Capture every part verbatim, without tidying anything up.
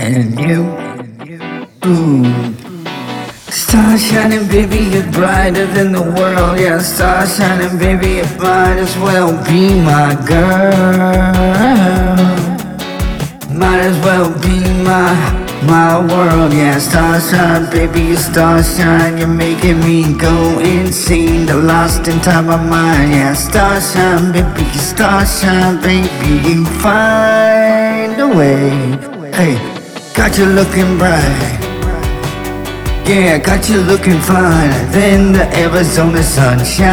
and you. Ooh. Star shining, baby, you're brighter than the world. Yeah, star shining, baby, you might as well be my girl. Might as well be my, my world. Yeah, star shine, baby, you star shine. You're making me go insane, the lost inside my mind. Yeah, star shine, baby, you star shine, baby, you find a way. Hey, got you looking bright. Yeah, got you looking finer than the Arizona sunshine.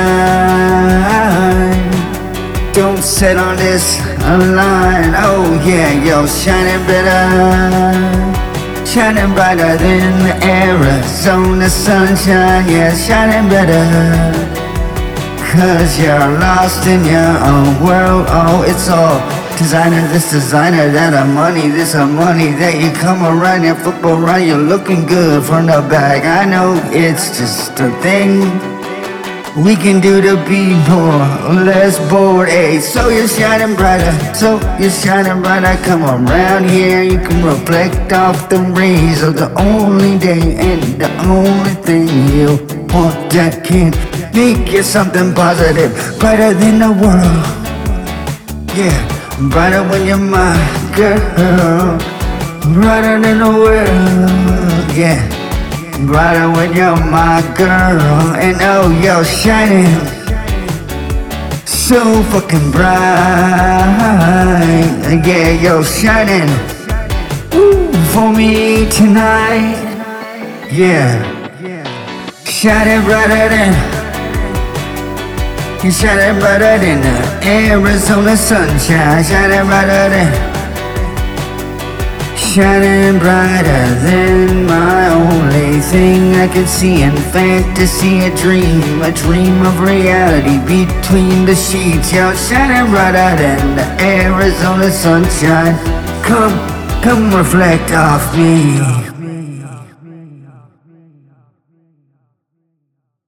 Don't set on this line. Oh yeah, you're shining better, shining brighter than the Arizona sunshine. Yeah, shining better, cause you're lost in your own world. Oh, it's all designer, this designer, that a money, this a money, that you come around, you flip around, you're looking good from the back. I know it's just a thing we can do to be more or less bored. Hey, so you're shining brighter, so you're shining brighter. Come around here, you can reflect off the rays of the only day and the only thing you want that can make you something positive, brighter than the world. Yeah, brighter when you're my girl, brighter than the world. Yeah, brighter when you're my girl. And oh, you're shining so fucking bright. Yeah, you're shining ooh, for me tonight. Yeah, shining brighter than, you're shining brighter than the Arizona sunshine. Shining brighter than, shining brighter than my only thing I could see in fantasy. A dream, a dream of reality between the sheets. You're shining brighter than the Arizona sunshine. Come, come reflect off me.